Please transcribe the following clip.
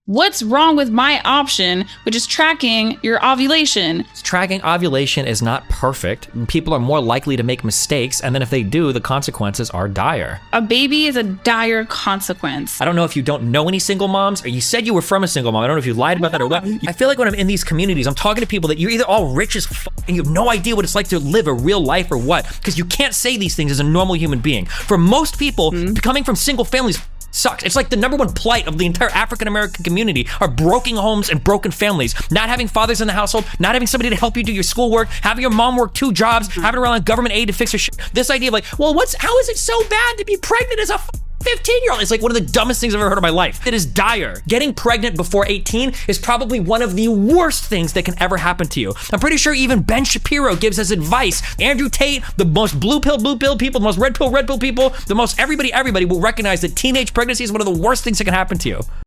What's wrong with my option, which is tracking your ovulation? Tracking ovulation is not perfect. People are more likely to make mistakes, and then if they do, the consequences are dire. A baby is a dire consequence. I don't know if you don't know any single moms, or you said you were from a single mom. I don't know if you lied about that or what. I feel like when I'm in these communities, I'm talking to people that you're either all rich as f*** and you have no idea what it's like to live a real life or what, because you can't say these things as a normal human being. For most people, coming from single families sucks. It's like the number one plight of the entire African American community are broken homes and broken families. Not having fathers in the household, not having somebody to help you do your schoolwork, having your mom work 2 jobs, having to rely on government aid to fix her shit. This idea of like, well, how is it so bad to be pregnant as a 15-year-old? It's like one of the dumbest things I've ever heard in my life. It is dire. Getting pregnant before 18 is probably one of the worst things that can ever happen to you. I'm pretty sure even Ben Shapiro gives us advice. Andrew Tate, the most blue pill people, the most red pill people, the most everybody will recognize that teenage pregnancy is one of the worst things that can happen to you.